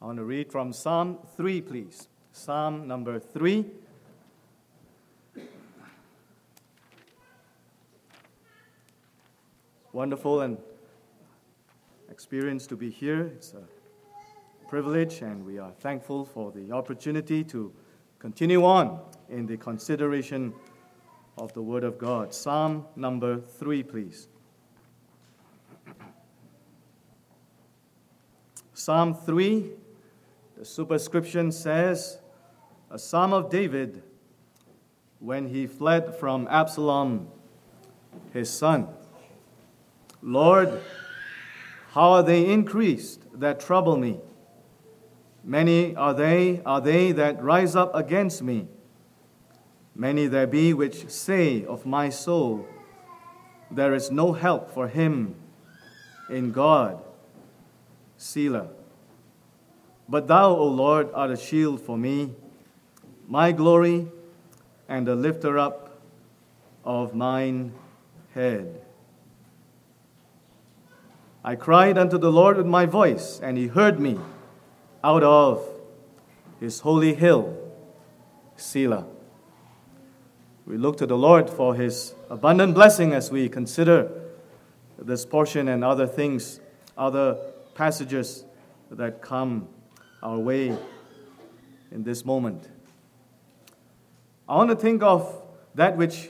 I want to read from Psalm 3, please. Psalm number 3. Wonderful and experience to be here. It's a privilege, and we are thankful for the opportunity to continue on in the consideration of the Word of God. Psalm number 3, please. Psalm 3, the superscription says, a psalm of David when he fled from Absalom, his son. Lord, how are they increased that trouble me? Many are they that rise up against me. Many there be which say of my soul, there is no help for him in God. Selah. But thou, O Lord, art a shield for me, my glory, and the lifter up of mine head. I cried unto the Lord with my voice, and he heard me out of his holy hill, Selah. We look to the Lord for his abundant blessing as we consider this portion and other things, other passages that come our way in this moment. I want to think of that which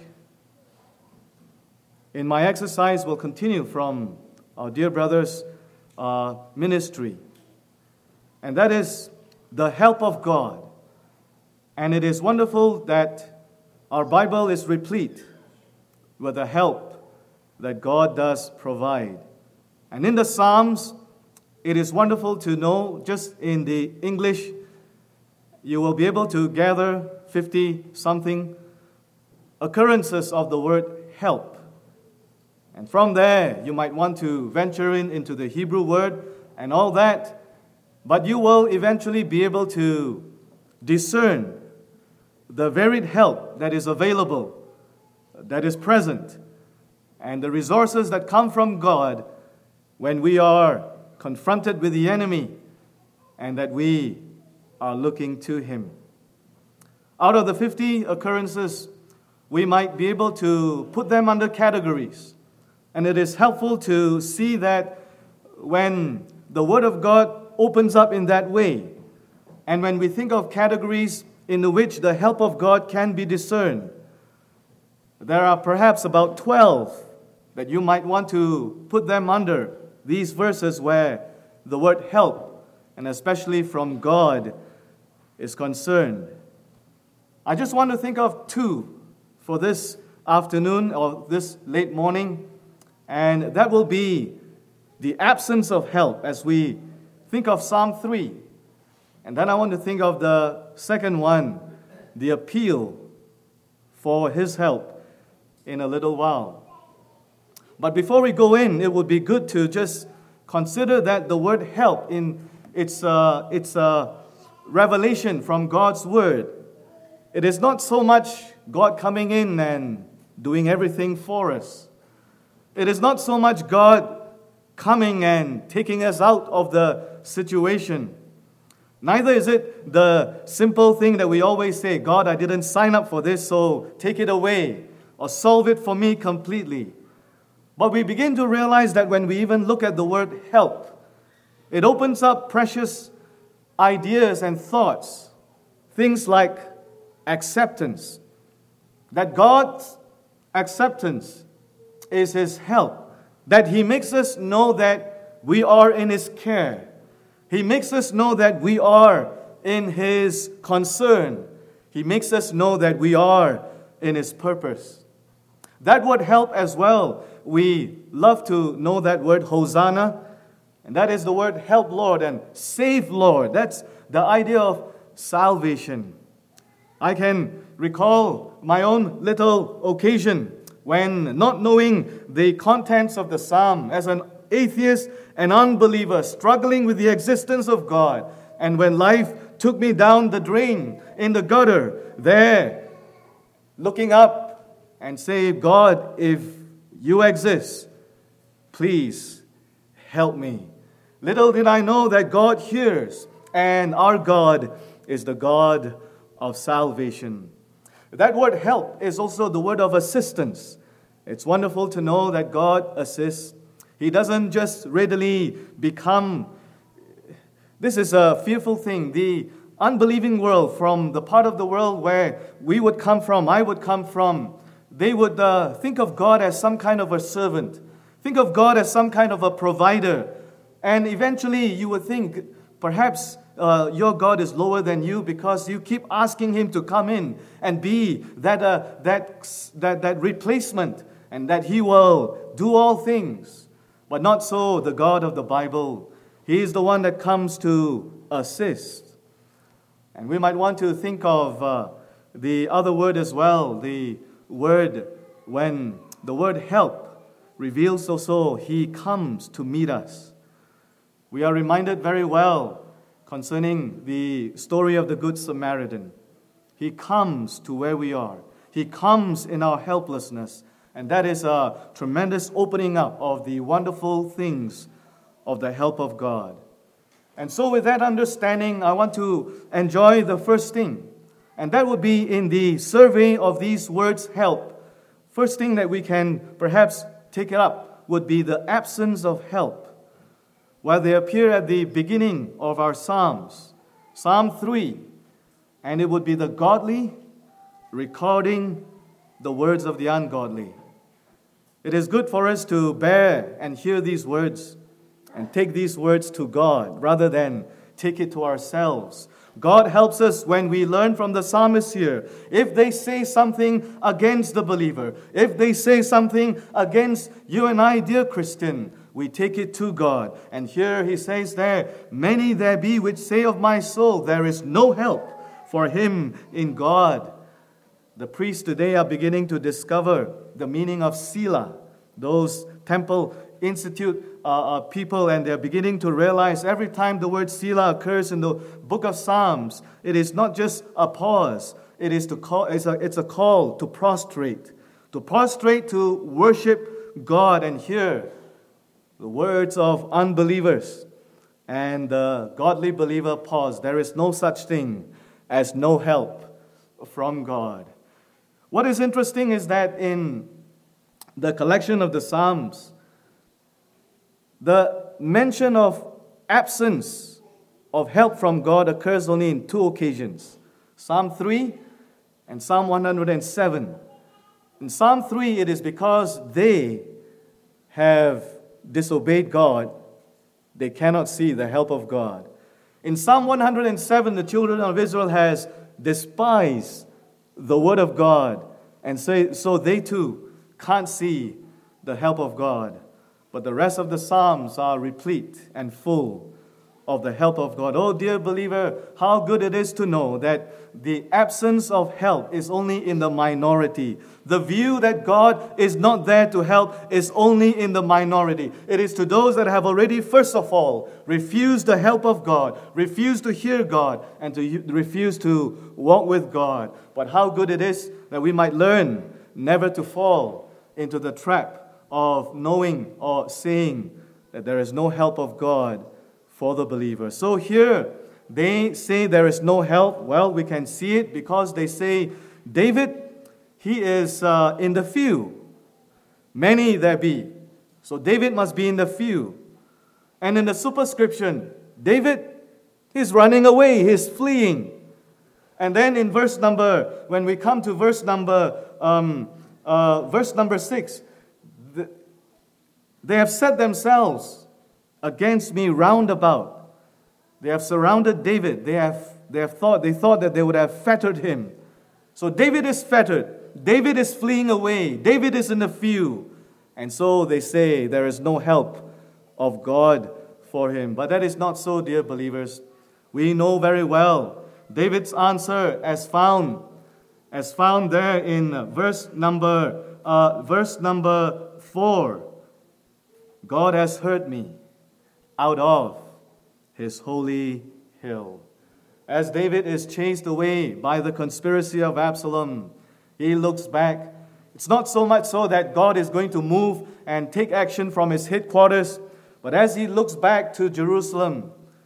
in my exercise will continue from our dear brother's ministry. And that is the help of God. And it is wonderful that our Bible is replete with the help that God does provide. And in the Psalms, it is wonderful to know, just in the English, you will be able to gather 50-something occurrences of the word help. And from there, you might want to venture into the Hebrew word and all that, but you will eventually be able to discern the varied help that is available, that is present, and the resources that come from God when we are confronted with the enemy and that we are looking to him. Out of the 50 occurrences, we might be able to put them under categories. And it is helpful to see that when the Word of God opens up in that way, and when we think of categories in which the help of God can be discerned, there are perhaps about 12 that you might want to put them under these verses where the word help, and especially from God, is concerned. I just want to think of 2 for this afternoon or this late morning, and that will be the absence of help as we think of Psalm 3. And then I want to think of the second one, the appeal for his help, in a little while. But before we go in, it would be good to just consider that the word help in its revelation from God's word. It is not so much God coming in and doing everything for us. It is not so much God coming and taking us out of the situation. Neither is it the simple thing that we always say, God, I didn't sign up for this, so take it away or solve it for me completely. But we begin to realize that when we even look at the word help, it opens up precious ideas and thoughts. Things like acceptance. That God's acceptance is his help. That he makes us know that we are in his care. He makes us know that we are in his concern. He makes us know that we are in his purpose. That word help as well, we love to know that word Hosanna, and that is the word help Lord and save Lord. That's the idea of salvation. I can recall my own little occasion when, not knowing the contents of the psalm, as an atheist and unbeliever, struggling with the existence of God, and when life took me down the drain, in the gutter, there, looking up and say, God, if you exist, please help me. Little did I know that God hears and our God is the God of salvation. That word help is also the word of assistance. It's wonderful to know that God assists. He doesn't just readily become. This is a fearful thing. The unbelieving world, from the part of the world where we would come from, I would come from, they would think of God as some kind of a servant. Think of God as some kind of a provider. And eventually you would think perhaps your God is lower than you because you keep asking Him to come in and be that replacement, and that He will do all things. But not so the God of the Bible. He is the one that comes to assist. And we might want to think of the other word as well. The word, when the word help reveals also He comes to meet us. We are reminded very well concerning the story of the Good Samaritan. He comes to where we are. He comes in our helplessness. And that is a tremendous opening up of the wonderful things of the help of God. And so with that understanding, I want to enjoy the first thing. And that would be in the survey of these words, help. First thing that we can perhaps take it up would be the absence of help. Well, they appear at the beginning of our Psalms. Psalm 3. And it would be the godly recording the words of the ungodly. It is good for us to bear and hear these words and take these words to God rather than take it to ourselves. God helps us when we learn from the psalmist here. If they say something against the believer, if they say something against you and I, dear Christian, we take it to God. And here he says there, many there be which say of my soul, there is no help for him in God. The priests today are beginning to discover the meaning of Selah. Those temple institute people, and they're beginning to realize every time the word Selah occurs in the book of Psalms, it is not just a pause. It is it's a call to prostrate to worship God and hear the words of unbelievers. And the godly believer pause. There is no such thing as no help from God. What is interesting is that in the collection of the Psalms, the mention of absence of help from God occurs only in two occasions. Psalm 3 and Psalm 107. In Psalm 3, it is because they have disobeyed God, they cannot see the help of God. In Psalm 107, the children of Israel has despised the word of God, and so they too can't see the help of God. But the rest of the Psalms are replete and full of the help of God. Oh, dear believer, how good it is to know that the absence of help is only in the minority. The view that God is not there to help is only in the minority. It is to those that have already, first of all, refused the help of God, refused to hear God, and to refuse to walk with God. But how good it is that we might learn never to fall into the trap of knowing or saying that there is no help of God for the believer. So here, they say there is no help. Well, we can see it because they say, David, he is in the few. Many there be. So David must be in the few. And in the superscription, David is running away, he's fleeing. And then in when we come to verse number 6, they have set themselves against me round about. They have surrounded David. They thought that they would have fettered him. So David is fettered. David is fleeing away. David is in the few. And so they say there is no help of God for him. But that is not so, dear believers. We know very well David's answer as found there in verse number 4. God has heard me out of his holy hill. As David is chased away by the conspiracy of Absalom, he looks back. It's not so much so that God is going to move and take action from his headquarters, but as he looks back to Jerusalem,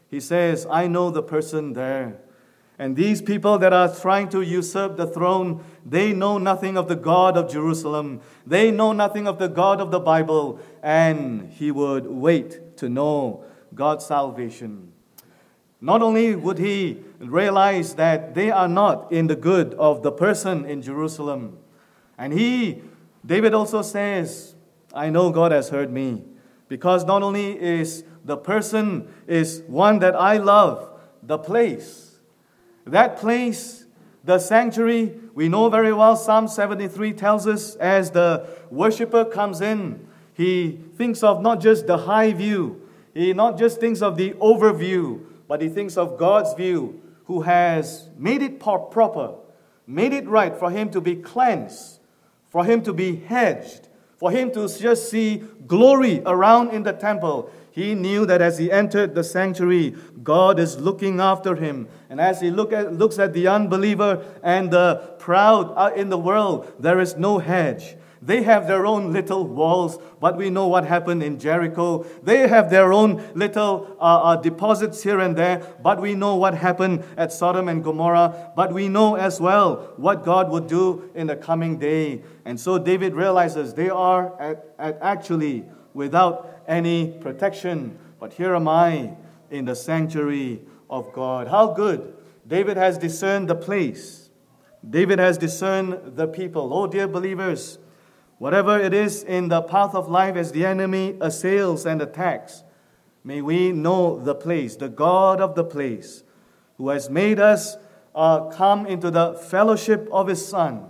He says, I know the person there. And these people that are trying to usurp the throne, they know nothing of the God of Jerusalem. They know nothing of the God of the Bible. And he would wait to know God's salvation. Not only would he realize that they are not in the good of the person in Jerusalem. And David also says, I know God has heard me. Because not only is the person is one that I love, the place. That place, the sanctuary, we know very well, Psalm 73 tells us as the worshiper comes in, he thinks of not just the high view, he not just thinks of the overview, but he thinks of God's view, who has made it proper, made it right for him to be cleansed, for him to be hedged, for him to just see glory around in the temple. He knew that as he entered the sanctuary, God is looking after him. And as he looks at the unbeliever and the proud in the world, there is no hedge. They have their own little walls, but we know what happened in Jericho. They have their own little deposits here and there, but we know what happened at Sodom and Gomorrah. But we know as well what God would do in the coming day. And so David realizes they are actually without any protection. But here am I in the sanctuary of God. How good. David has discerned the place. David has discerned the people. Oh, dear believers, whatever it is in the path of life as the enemy assails and attacks, may we know the place, the God of the place, who has made us come into the fellowship of His Son.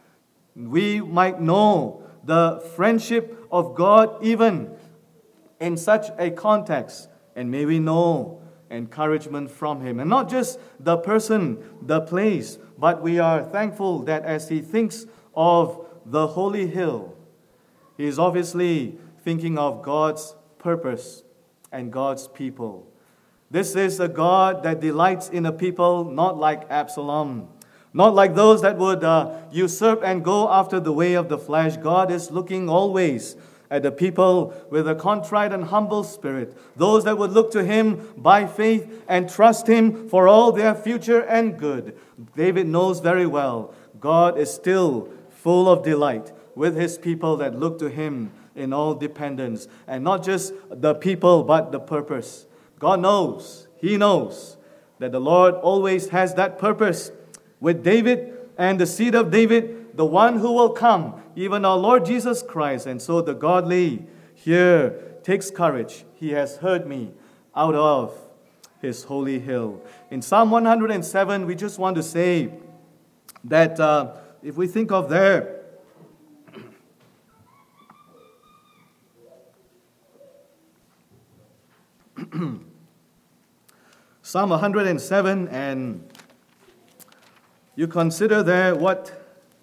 We might know the friendship of God even in such a context, and may we know encouragement from Him. And not just the person, the place, but we are thankful that as he thinks of the holy hill, he is obviously thinking of God's purpose and God's people. This is a God that delights in a people not like Absalom, not like those that would usurp and go after the way of the flesh. God is looking always at the people with a contrite and humble spirit, those that would look to Him by faith and trust Him for all their future and good. David knows very well God is still full of delight with His people that look to Him in all dependence. And not just the people, but the purpose. God knows, He knows that the Lord always has that purpose with David and the seed of David, the one who will come, even our Lord Jesus Christ. And so the godly here takes courage. He has heard me out of His holy hill. In Psalm 107, we just want to say that if we think of there, Psalm 107, and you consider there what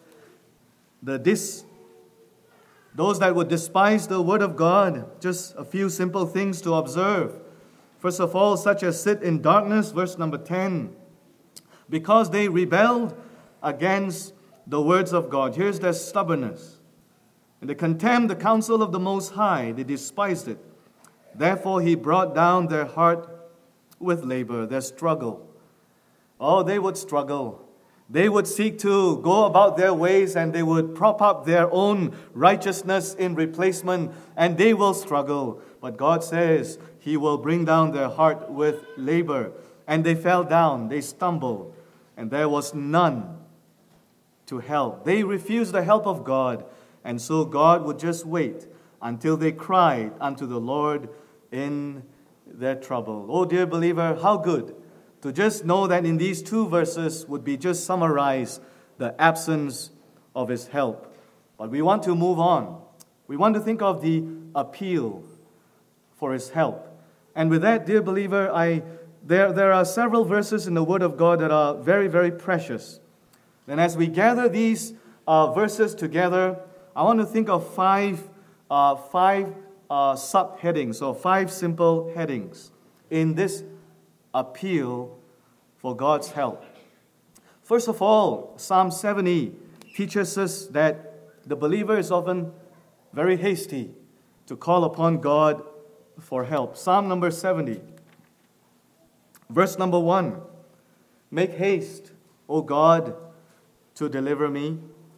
those that would despise the word of God, just a few simple things to observe. First of all, such as sit in darkness, verse number 10, because they rebelled against the words of God. Here's their stubbornness. And they contemned the counsel of the Most High. They despised it. Therefore, He brought down their heart with labor, their struggle. Oh, they would struggle. They would seek to go about their ways, and they would prop up their own righteousness in replacement, and they will struggle. But God says He will bring down their heart with labor. And they fell down, they stumbled, and there was none to help. They refused the help of God, and so God would just wait until they cried unto the Lord in their trouble. Oh, dear believer, how good to just know that in these two verses would be just summarize the absence of His help. But we want to move on. We want to think of the appeal for His help. And with that, dear believer, there are several verses in the Word of God that are very, very precious. And as we gather these verses together, I want to think of five subheadings, or five simple headings in this appeal for God's help. First of all, Psalm 70 teaches us that the believer is often very hasty to call upon God for help. Psalm number 70. Verse number 1, make haste, O God, to deliver me.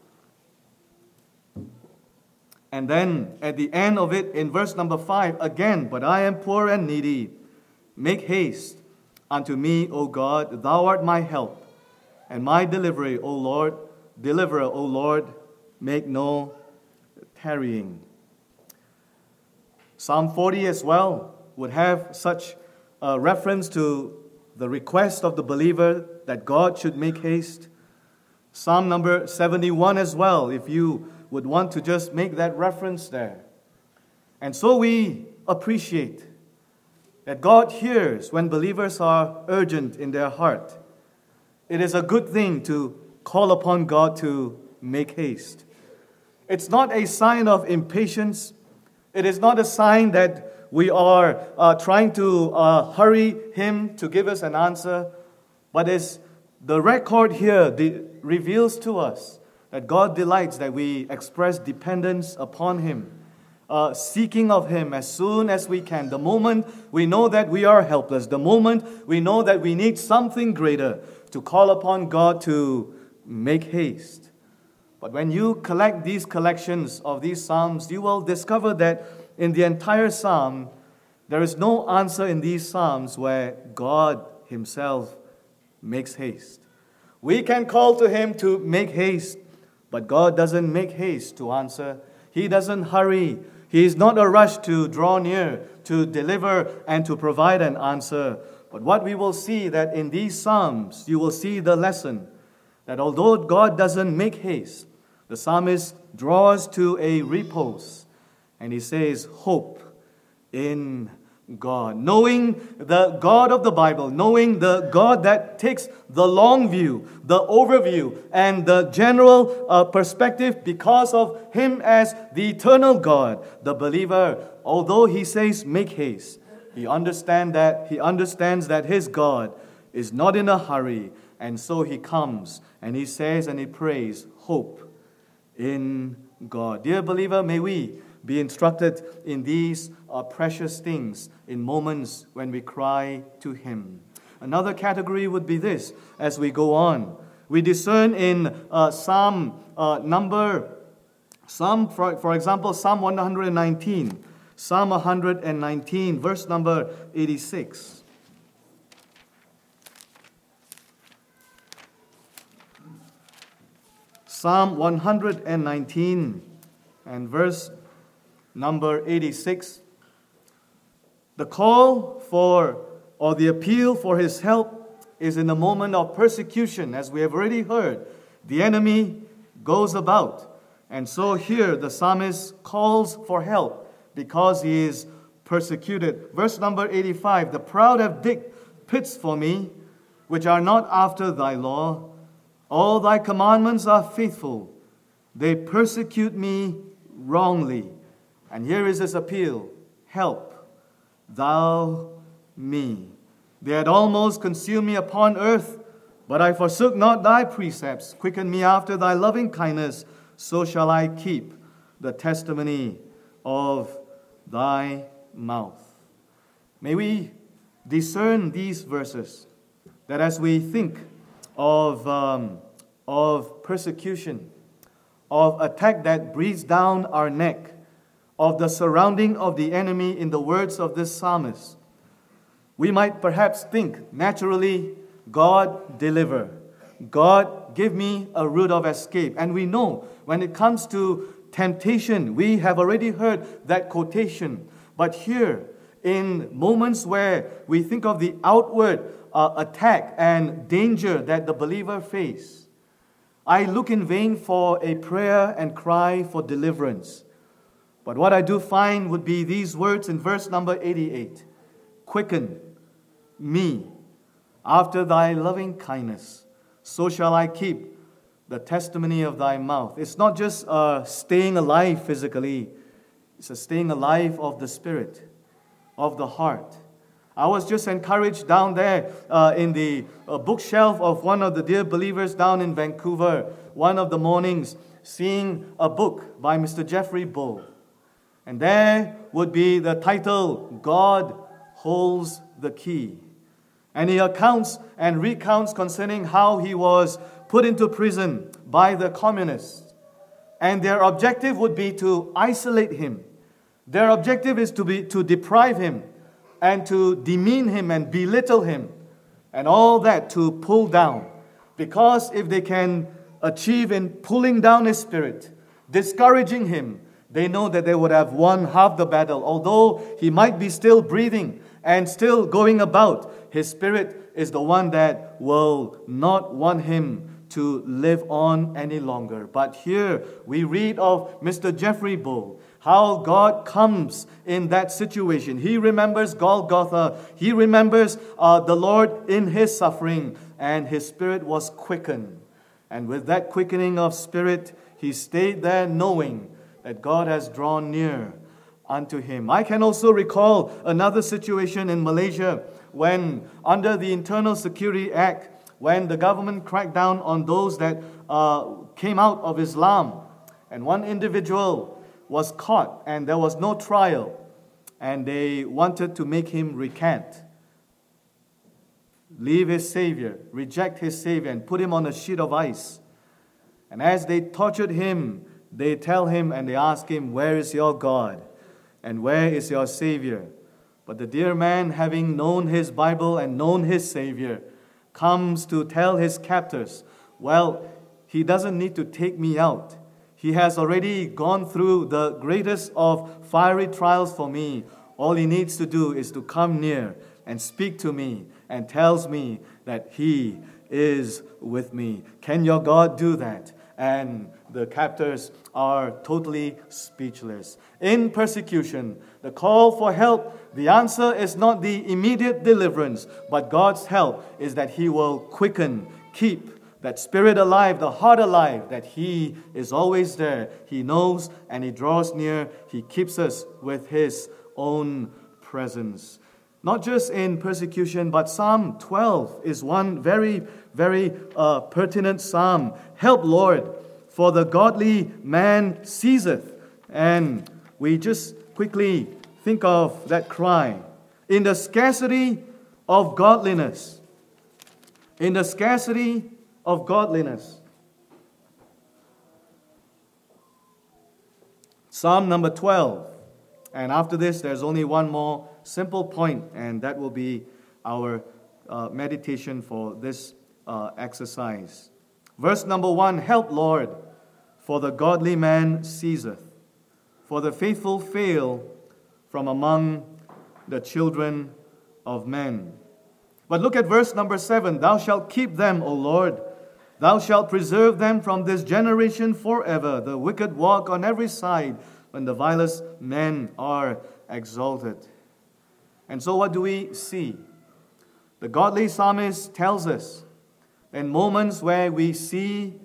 And then at the end of it, in verse number 5, again, but I am poor and needy. Make haste unto me, O God, thou art my help, and my deliverer, O Lord, make no tarrying. Psalm 40 as well would have such a reference to the request of the believer that God should make haste. Psalm number 71 as well, if you would want to just make that reference there. And so we appreciate that God hears when believers are urgent in their heart. It is a good thing to call upon God to make haste. It's not a sign of impatience. It is not a sign that we are trying to hurry Him to give us an answer. But as the record here reveals to us that God delights that we express dependence upon Him, seeking of Him as soon as we can. The moment we know that we are helpless, the moment we know that we need something greater, to call upon God to make haste. But when you collect these collections of these Psalms, you will discover that in the entire Psalm, there is no answer in these Psalms where God Himself makes haste. We can call to Him to make haste, but God doesn't make haste to answer. He doesn't hurry. He is not a rush to draw near, to deliver and to provide an answer. But what we will see that in these Psalms, you will see the lesson that although God doesn't make haste, the psalmist draws to a repose, and he says, hope in God. Knowing the God of the Bible, knowing the God that takes the long view, the overview, and the general perspective because of Him as the eternal God, the believer, although he says make haste, he understands that his God is not in a hurry, and so he comes and he says and he prays, hope in God. Dear believer, may we be instructed in these precious things in moments when we cry to Him. Another category would be this as we go on. We discern in for example, Psalm 119. Psalm 119, verse number 86. Psalm 119 and verse number 86. The call for, or the appeal for His help is in the moment of persecution. As we have already heard, the enemy goes about. And so here the psalmist calls for help because he is persecuted. Verse number 85, the proud have digged pits for me, which are not after thy law. All thy commandments are faithful. They persecute me wrongly. And here is his appeal, help thou me. They had almost consumed me upon earth, but I forsook not thy precepts. Quicken me after thy loving kindness, so shall I keep the testimony of thy mouth. May we discern these verses, that as we think of persecution, of attack that breathes down our neck, of the surrounding of the enemy in the words of this psalmist, we might perhaps think naturally, God deliver. God give me a route of escape. And we know when it comes to temptation, we have already heard that quotation. But here, in moments where we think of the outward attack and danger that the believer face, I look in vain for a prayer and cry for deliverance. But what I do find would be these words in verse number 88. Quicken me after thy loving kindness, so shall I keep the testimony of thy mouth. It's not just staying alive physically. It's a staying alive of the spirit, of the heart. I was just encouraged down there in the bookshelf of one of the dear believers down in Vancouver, one of the mornings, seeing a book by Mr. Jeffrey Bull. And there would be the title, God Holds the Key. And he accounts and recounts concerning how he was put into prison by the communists. And their objective would be to isolate him. Their objective is to deprive him and to demean him and belittle him. And all that to pull down. Because if they can achieve in pulling down his spirit, discouraging him, they know that they would have won half the battle. Although he might be still breathing and still going about, his spirit is the one that will not want him to live on any longer. But here we read of Mr. Jeffrey Bull, how God comes in that situation. He remembers Golgotha. He remembers the Lord in his suffering, and his spirit was quickened. And with that quickening of spirit, he stayed there knowing that God has drawn near unto him. I can also recall another situation in Malaysia when, under the Internal Security Act, when the government cracked down on those that came out of Islam, and one individual was caught and there was no trial, and they wanted to make him recant, leave his Savior, reject his Savior, and put him on a sheet of ice. And as they tortured him, they tell him and they ask him, "Where is your God? And where is your Savior?" But the dear man, having known his Bible and known his Savior, comes to tell his captors, "Well, he doesn't need to take me out. He has already gone through the greatest of fiery trials for me. All he needs to do is to come near and speak to me and tells me that he is with me. Can your God do that?" And the captors are totally speechless. In persecution, the call for help, the answer is not the immediate deliverance, but God's help is that He will quicken, keep that spirit alive, the heart alive, that He is always there. He knows and He draws near. He keeps us with His own presence. Not just in persecution, but Psalm 12 is one very, very pertinent psalm. "Help, Lord, for the godly man ceaseth." And we just quickly think of that cry. In the scarcity of godliness. In the scarcity of godliness. Psalm number 12. And after this, there's only one more simple point, and that will be our meditation for this exercise. Verse number 1, "Help, Lord, for the godly man ceaseth, for the faithful fail from among the children of men." But look at verse number 7, "Thou shalt keep them, O Lord. Thou shalt preserve them from this generation forever. The wicked walk on every side, when the vilest men are exalted." And so what do we see? The godly psalmist tells us, in moments where we see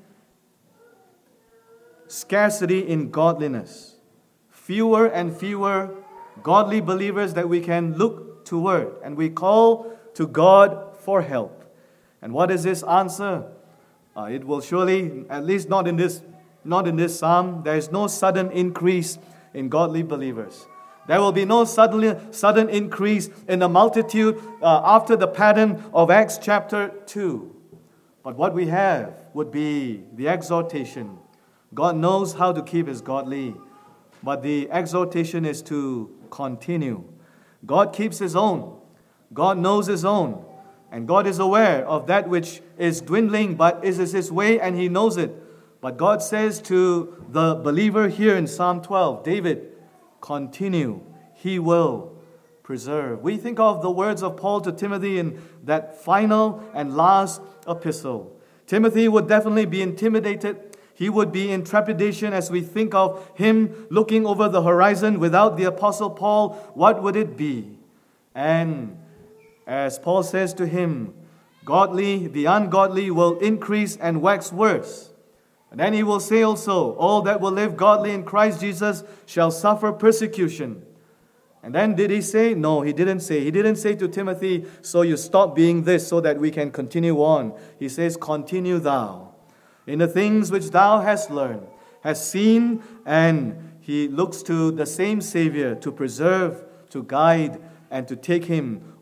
scarcity in godliness, fewer and fewer godly believers that we can look toward, and we call to God for help. And what is His answer? It will surely, at least not in this psalm, there is no sudden increase in godly believers. There will be no sudden increase in the multitude after the pattern of Acts chapter 2. But what we have would be the exhortation. God knows how to keep His godly, but the exhortation is to continue. God keeps His own. God knows His own. And God is aware of that which is dwindling, but is His way and He knows it. But God says to the believer here in Psalm 12, David, continue. He will preserve. We think of the words of Paul to Timothy in that final and last epistle. Timothy would definitely be intimidated. He would be in trepidation as we think of him looking over the horizon without the Apostle Paul. What would it be? And as Paul says to him, the ungodly will increase and wax worse. And then he will say also, all that will live godly in Christ Jesus shall suffer persecution. And then did he say? No, he didn't say. He didn't say to Timothy, so you stop being this so that we can continue on. He says, continue thou in the things which thou hast learned, hast seen, and he looks to the same Savior to preserve, to guide, and to take him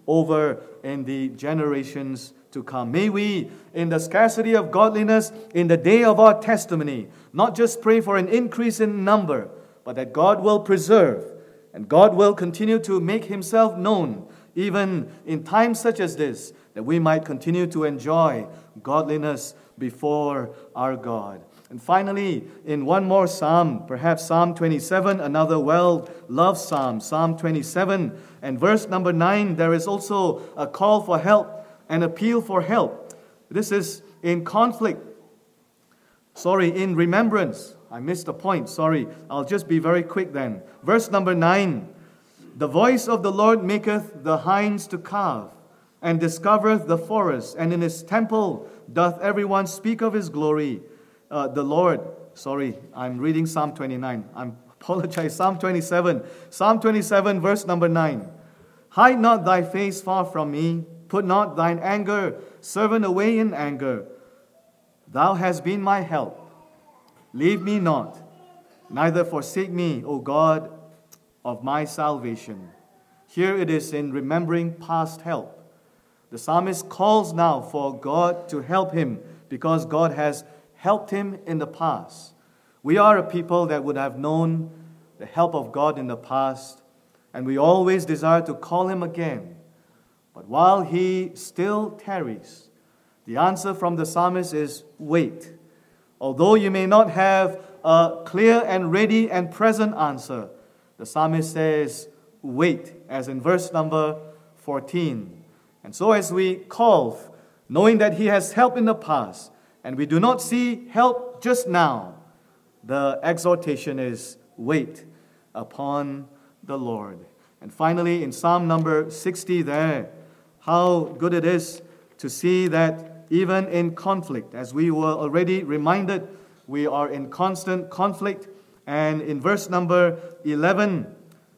over in the generations to come. May we, in the scarcity of godliness, in the day of our testimony, not just pray for an increase in number, but that God will preserve and God will continue to make Himself known, even in times such as this, that we might continue to enjoy godliness before our God. And finally, in one more psalm, perhaps Psalm 27, another well-loved psalm, Psalm 27, and verse number 9, there is also a call for help, an appeal for help. This is in in remembrance. I missed a point, sorry. I'll just be very quick then. Verse number 9, the voice of the Lord maketh the hinds to calve, and discovereth the forest, and in His temple doth everyone speak of His glory. The Lord, I'm reading Psalm 29. I apologize, Psalm 27. Psalm 27, verse number 9. Hide not thy face far from me, put not thine anger, servant away in anger. Thou hast been my help. Leave me not, neither forsake me, O God of my salvation. Here it is in remembering past help. The psalmist calls now for God to help him because God has helped him in the past. We are a people that would have known the help of God in the past, and we always desire to call Him again. But while He still tarries, the answer from the psalmist is wait. Although you may not have a clear and ready and present answer, the psalmist says wait, as in verse number 14. And so as we call, knowing that He has helped in the past, and we do not see help just now, the exhortation is wait upon the Lord. And finally, in Psalm number 60 there, how good it is to see that even in conflict, as we were already reminded, we are in constant conflict. And in verse number 11,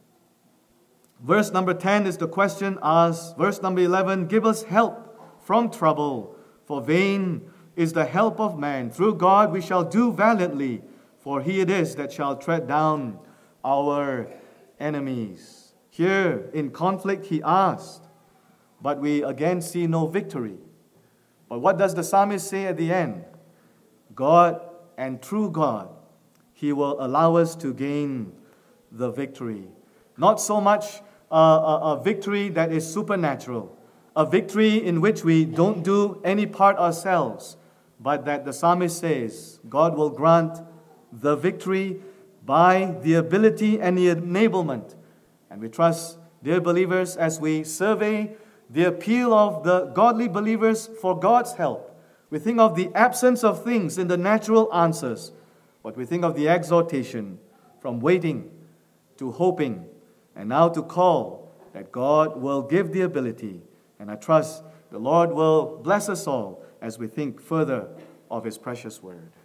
verse number 10 is the question asked. Verse number 11, give us help from trouble, for vain is the help of man. Through God we shall do valiantly, for He it is that shall tread down our enemies. Here in conflict he asked, but we again see no victory. But what does the psalmist say at the end? God, and through God, He will allow us to gain the victory. Not so much a victory that is supernatural, a victory in which we don't do any part ourselves, but that the psalmist says God will grant the victory by the ability and the enablement. And we trust, dear believers, as we survey the appeal of the godly believers for God's help, we think of the absence of things in the natural answers, but we think of the exhortation from waiting to hoping and now to call that God will give the ability. And I trust the Lord will bless us all as we think further of His precious word.